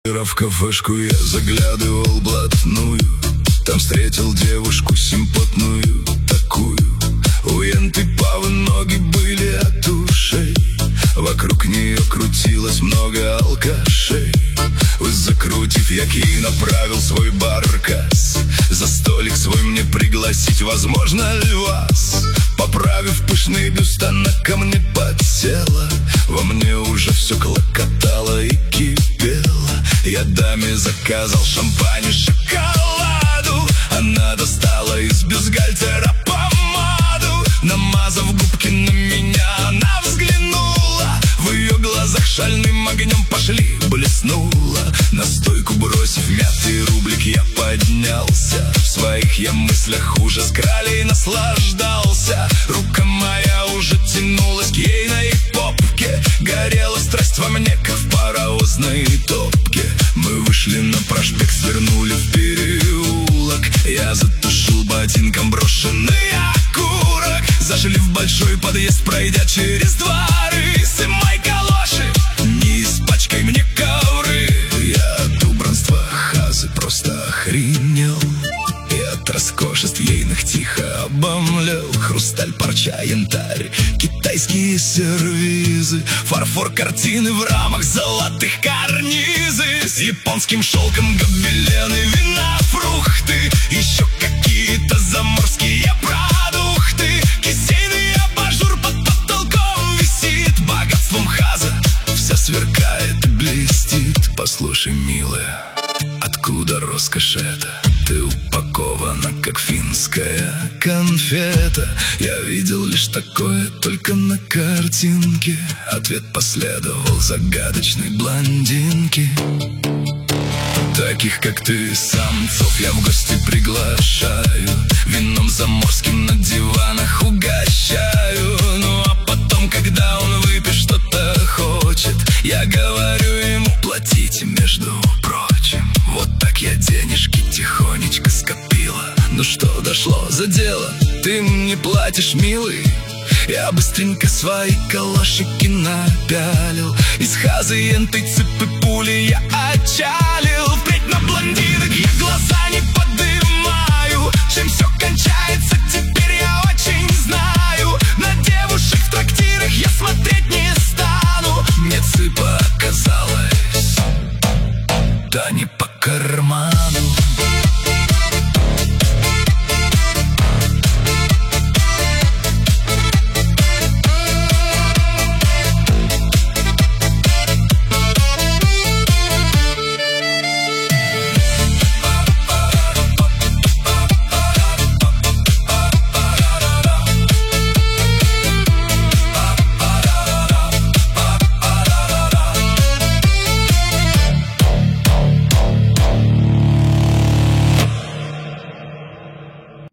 В кафешку я заглядывал блатную, там встретил девушку симпотную такую. У янты павы ноги были от ушей, вокруг нее крутилось много алкашей. Закрутив, я направил свой баркас, за столик свой мне пригласить возможно ли вас? Поправив пышный бюст, она ко мне подсела, во мне уже все клокотало и кипело. Я даме заказал шампань и шоколаду, она достала из бюстгальтера помаду. Намазав губки на меня, она взглянула, в ее глазах шальным огнем пошли, блеснула. На стойку бросив мятый рублик, я поднялся, в своих я мыслях ужас крали и наслаждался. Рука моя уже тянулась к ейной попке, горела страсть во мне, как в паровозной топке. Мы вышли на проспект, свернули в переулок, я затушил ботинком брошенный окурок. Зашли в большой подъезд, пройдя через дворы, сымай калоши, не испачкай мне ковры. Я от убранства хазы просто охренел, и от роскошеств ейных тихо обомлел. Хрусталь, парча, янтарь, китайские сервизы, фарфор, картины в рамах, золотых карнизы, с японским шелком гобелены, вина, фрукты, еще какие-то заморские продукты. Кисейный абажур под потолком висит, богатством хаза вся сверкает и блестит. Послушай, милая, откуда роскошь эта? Ты упакована, как финская конфета. Я видел лишь такое только на картинке. Ответ последовал загадочной блондинке. Таких, как ты, самцов я в гости приглашаю, вином заморским на диванах угощаю. Ну а потом, когда он выпьет что-то хочет, я говорю ему: платите, между прочим. Вот так я денежки тихонечко скопила. Ну что, дошло за дело? Ты мне платишь, милый? Я быстренько свои калашики напялил, из хазы янты цепи пули я отчалил. Впредь на блондинок я глаза не подымаю, чем все кончается теперь я очень знаю. На девушек в трактирах я смотреть не стану. Мне цыпа оказалась, да не по карману.